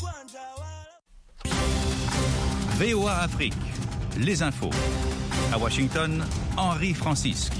VOA Afrique, les infos. À Washington, Henri Francisque.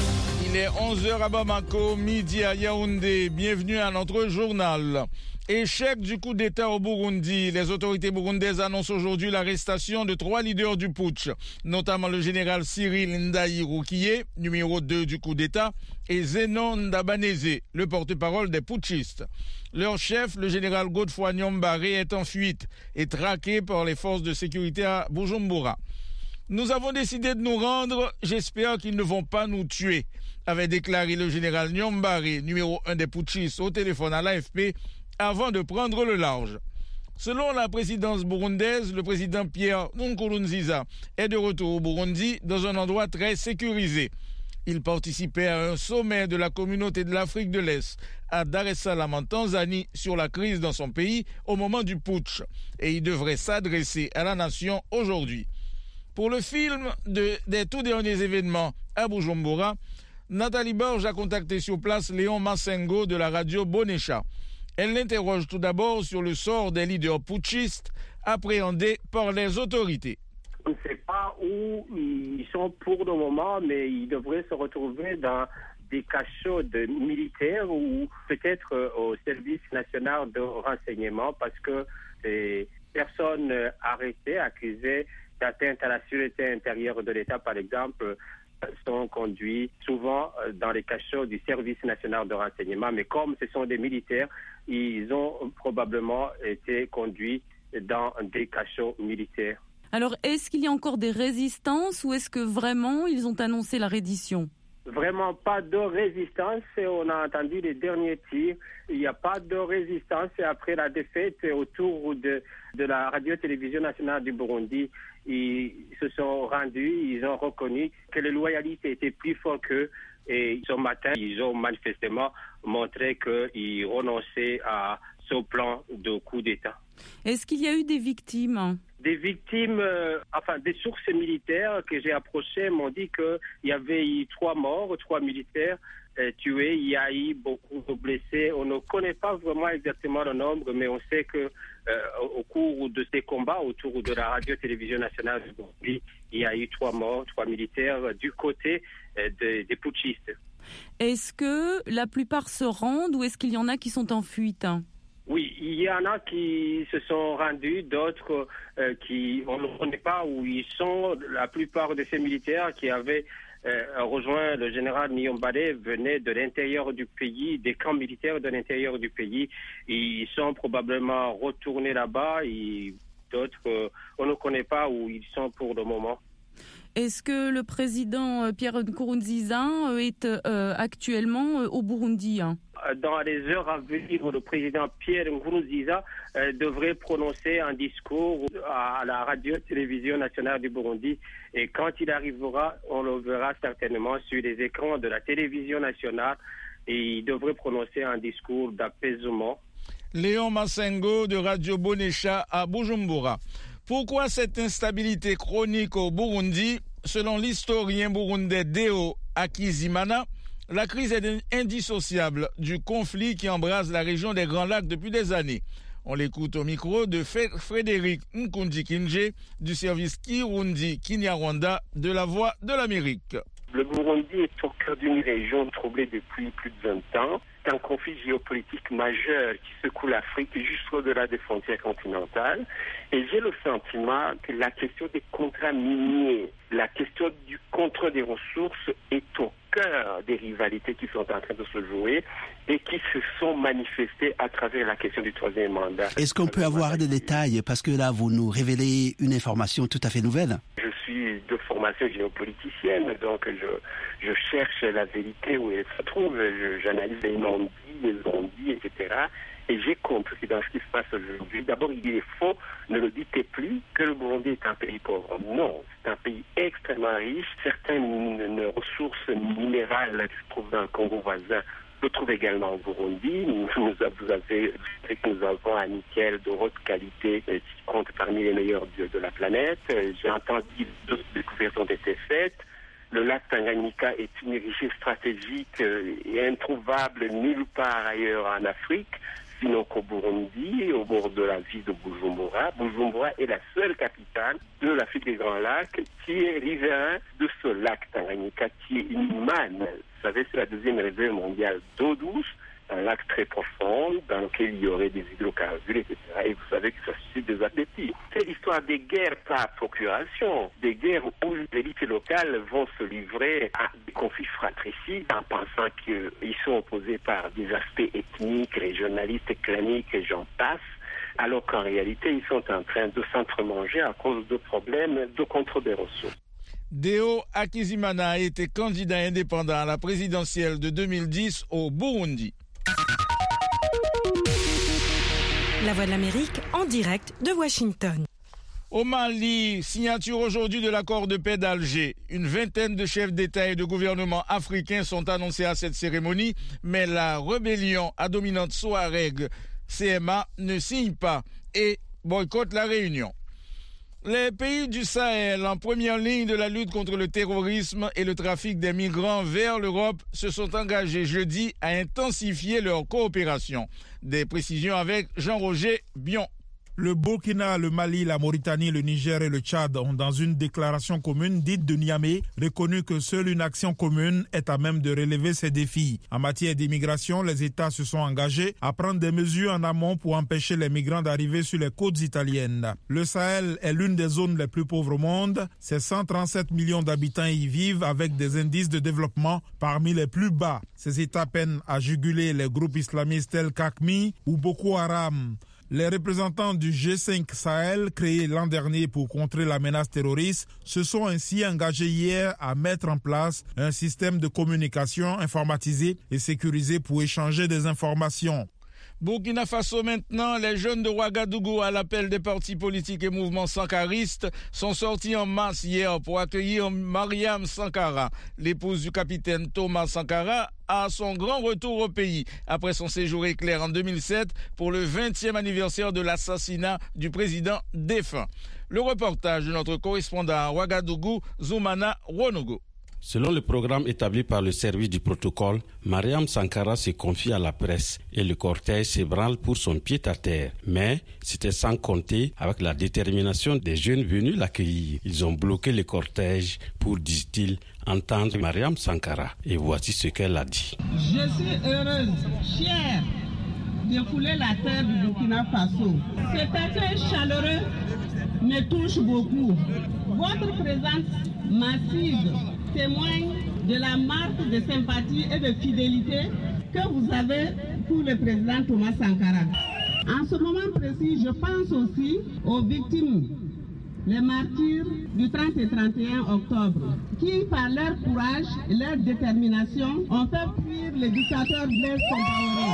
Il est 11h à Bamako, midi à Yaoundé. Bienvenue à notre journal. Échec du coup d'État au Burundi. Les autorités burundaises annoncent aujourd'hui l'arrestation de 3 leaders du putsch, notamment le général Cyril Ndayirukiye, numéro 2 du coup d'État, et Zenon Ndabaneze, le porte-parole des putschistes. Leur chef, le général Godefroid Niombaré, est en fuite et traqué par les forces de sécurité à Bujumbura. Nous avons décidé de nous rendre, j'espère qu'ils ne vont pas nous tuer, avait déclaré le général Niombaré, numéro 1 des putschistes, au téléphone à l'AFP, avant de prendre le large. Selon la présidence burundaise, le président Pierre Nkurunziza est de retour au Burundi dans un endroit très sécurisé. Il participait à un sommet de la communauté de l'Afrique de l'Est à Dar es Salaam en Tanzanie sur la crise dans son pays au moment du putsch et il devrait s'adresser à la nation aujourd'hui. Pour le film des tout derniers événements à Bujumbura, Nathalie Borges a contacté sur place Léon Massengo de la radio Bonesha. Elle l'interroge tout d'abord sur le sort des leaders putschistes appréhendés par les autorités. On ne sait pas où ils sont pour le moment, mais ils devraient se retrouver dans des cachots de militaires ou peut-être au service national de renseignement parce que les personnes arrêtées, accusées d'atteinte à la sûreté intérieure de l'État, par exemple, sont conduits souvent dans les cachots du service national de renseignement. Mais comme ce sont des militaires, ils ont probablement été conduits dans des cachots militaires. Alors, est-ce qu'il y a encore des résistances ou est-ce que vraiment ils ont annoncé la reddition ? Vraiment pas de résistance. On a entendu les derniers tirs. Il n'y a pas de résistance. Après la défaite autour de la radio-télévision nationale du Burundi, ils se sont rendus, ils ont reconnu que les loyalistes étaient plus forts qu'eux. Et ce matin, ils ont manifestement montré qu'ils renonçaient à ce plan de coup d'État. Est-ce qu'il y a eu des victimes ? Des victimes, des sources militaires que j'ai approchées m'ont dit qu'il y avait eu 3 morts, 3 militaires tués. Il y a eu beaucoup de blessés. On ne connaît pas vraiment exactement le nombre, mais on sait que au cours de ces combats autour de la radio-télévision nationale du Burundi, il y a eu 3 morts, 3 militaires du côté des putschistes. Est-ce que la plupart se rendent ou est-ce qu'il y en a qui sont en fuite ? Oui, il y en a qui se sont rendus, d'autres qui on ne connaît pas où ils sont. La plupart de ces militaires qui avaient rejoint le général Niyombare venaient de l'intérieur du pays, des camps militaires de l'intérieur du pays. Ils sont probablement retournés là-bas et d'autres, on ne connaît pas où ils sont pour le moment. Est-ce que le président Pierre Nkurunziza est actuellement au Burundi ? Dans les heures à venir, le président Pierre Nkurunziza devrait prononcer un discours à la radio-télévision nationale du Burundi. Et quand il arrivera, on le verra certainement sur les écrans de la télévision nationale. Et il devrait prononcer un discours d'apaisement. Léon Massengo de Radio Bonesha à Bujumbura. Pourquoi cette instabilité chronique au Burundi ? Selon l'historien burundais Deo Akizimana, la crise est indissociable du conflit qui embrase la région des Grands Lacs depuis des années. On l'écoute au micro de Frédéric Nkundikinje du service Kirundi Kinyarwanda de la Voix de l'Amérique. Le Burundi est au cœur d'une région troublée depuis plus de 20 ans. C'est un conflit géopolitique majeur qui secoue l'Afrique jusqu'au-delà des frontières continentales. Et j'ai le sentiment que la question des contrats miniers, la question du contrôle des ressources est au cœur des rivalités qui sont en train de se jouer et qui se sont manifestées à travers la question du 3e mandat. Est-ce qu'on peut avoir des détails? Parce que là, vous nous révélez une information tout à fait nouvelle. Je suis de formation géopoliticienne, donc je cherche la vérité où elle se trouve, j'analyse les non-dits, les on-dits, etc. Et j'ai compris dans ce qui se passe aujourd'hui. D'abord, il est faux, ne le dites plus, que le Burundi est un pays pauvre. Non, c'est un pays extrêmement riche. Certaines ressources minérales qui se trouvent dans le Congo voisin se trouvent également au Burundi. Vous avez vu que nous avons un nickel de haute qualité qui compte parmi les meilleurs de la planète. J'ai entendu d'autres découvertes ont été faites. Le lac Tanganyika est une richesse stratégique et introuvable nulle part ailleurs en Afrique. sinon qu'au Burundi, au bord de la ville de Bujumbura. Bujumbura est la seule capitale de l'Afrique des Grands Lacs qui est riverain de ce lac Tanganyika qui est inhumaine. Vous savez, c'est la deuxième réserve mondiale d'eau douce, un lac très profond dans lequel il y aurait des hydrocarbures, etc. Et vous savez que ça suscite des appétits. C'est l'histoire des guerres par procuration, des guerres où les élites locales vont se livrer à des conflits fratricides en pensant qu'ils sont opposés par des aspects ethniques, régionalistes, claniques et j'en passe, alors qu'en réalité, ils sont en train de s'entremanger à cause de problèmes de contrôle des ressources. Deo Hakizimana a été candidat indépendant à la présidentielle de 2010 au Burundi. La Voix de l'Amérique en direct de Washington. Au Mali, signature aujourd'hui de l'accord de paix d'Alger. Une vingtaine de chefs d'État et de gouvernement africains sont annoncés à cette cérémonie, mais la rébellion à dominante Touareg, CMA, ne signe pas et boycotte la réunion. Les pays du Sahel, en première ligne de la lutte contre le terrorisme et le trafic des migrants vers l'Europe, se sont engagés jeudi à intensifier leur coopération. Des précisions avec Jean-Roger Bion. Le Burkina, le Mali, la Mauritanie, le Niger et le Tchad ont, dans une déclaration commune dite de Niamey, reconnu que seule une action commune est à même de relever ces défis. En matière d'immigration, les États se sont engagés à prendre des mesures en amont pour empêcher les migrants d'arriver sur les côtes italiennes. Le Sahel est l'une des zones les plus pauvres au monde. Ces 137 millions d'habitants y vivent avec des indices de développement parmi les plus bas. Ces États peinent à juguler les groupes islamistes tels qu'AQMI ou Boko Haram. Les représentants du G5 Sahel, créé l'an dernier pour contrer la menace terroriste, se sont ainsi engagés hier à mettre en place un système de communication informatisé et sécurisé pour échanger des informations. Burkina Faso maintenant, les jeunes de Ouagadougou à l'appel des partis politiques et mouvements sankaristes sont sortis en masse hier pour accueillir Mariam Sankara, l'épouse du capitaine Thomas Sankara, à son grand retour au pays après son séjour éclair en 2007 pour le 20e anniversaire de l'assassinat du président défunt. Le reportage de notre correspondant à Ouagadougou, Zoumana Ronogo. Selon le programme établi par le service du protocole, Mariam Sankara se confie à la presse et le cortège s'ébranle pour son pied-à-terre. Mais c'était sans compter avec la détermination des jeunes venus l'accueillir. Ils ont bloqué le cortège pour, disent-ils, entendre Mariam Sankara. Et voici ce qu'elle a dit. Je suis heureuse, fière de fouler la terre du Burkina Faso. Cet accueil chaleureux me touche beaucoup. Votre présence massive témoigne de la marque de sympathie et de fidélité que vous avez pour le président Thomas Sankara. En ce moment précis, je pense aussi aux victimes, les martyrs du 30 et 31 octobre, qui par leur courage et leur détermination ont fait fuir le dictateur Blaise Compaoré.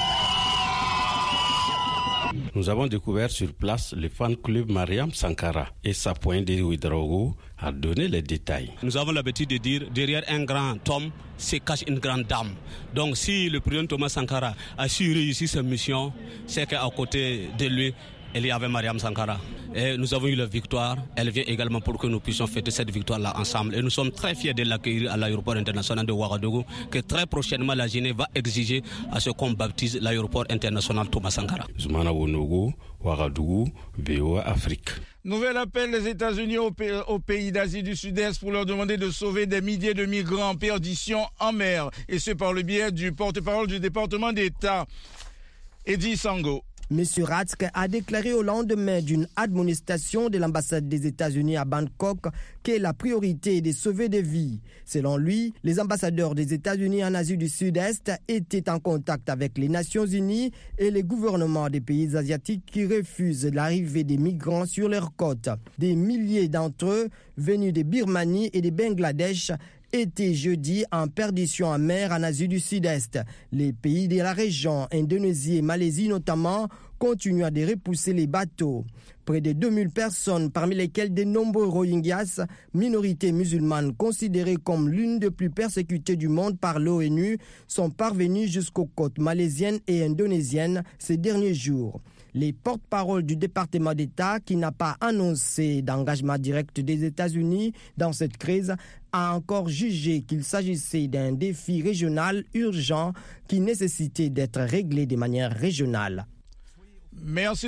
Nous avons découvert sur place le fan club Mariam Sankara et Sapoindé Ouedraogo a donné les détails. Nous avons l'habitude de dire derrière un grand homme se cache une grande dame. Donc si le président Thomas Sankara a su réussir sa mission, c'est qu'à côté de lui, il y avait Mariam Sankara. Et nous avons eu la victoire. Elle vient également pour que nous puissions fêter cette victoire-là ensemble. Et nous sommes très fiers de l'accueillir à l'aéroport international de Ouagadougou, que très prochainement la Guinée va exiger à ce qu'on baptise l'aéroport international Thomas Sankara. Zoumana Wonogo, Ouagadougou, VOA Afrique. Nouvel appel des États-Unis aux pays d'Asie du Sud-Est pour leur demander de sauver des milliers de migrants en perdition en mer. Et ce par le biais du porte-parole du département d'État, Eddie Sango. M. Ratsk a déclaré au lendemain d'une admonestation de l'ambassade des États-Unis à Bangkok que la priorité est de sauver des vies. Selon lui, les ambassadeurs des États-Unis en Asie du Sud-Est étaient en contact avec les Nations Unies et les gouvernements des pays asiatiques qui refusent l'arrivée des migrants sur leurs côtes. Des milliers d'entre eux, venus de Birmanie et de Bangladesh, étaient jeudi en perdition en mer en Asie du Sud-Est. Les pays de la région, Indonésie et Malaisie notamment, continuent à repousser les bateaux. Près de 2000 personnes, parmi lesquelles de nombreux Rohingyas, minorités musulmanes considérées comme l'une des plus persécutées du monde par l'ONU, sont parvenues jusqu'aux côtes malaisiennes et indonésiennes ces derniers jours. Les porte-parole du département d'État, qui n'a pas annoncé d'engagement direct des États-Unis dans cette crise, a encore jugé qu'il s'agissait d'un défi régional urgent qui nécessitait d'être réglé de manière régionale. Merci.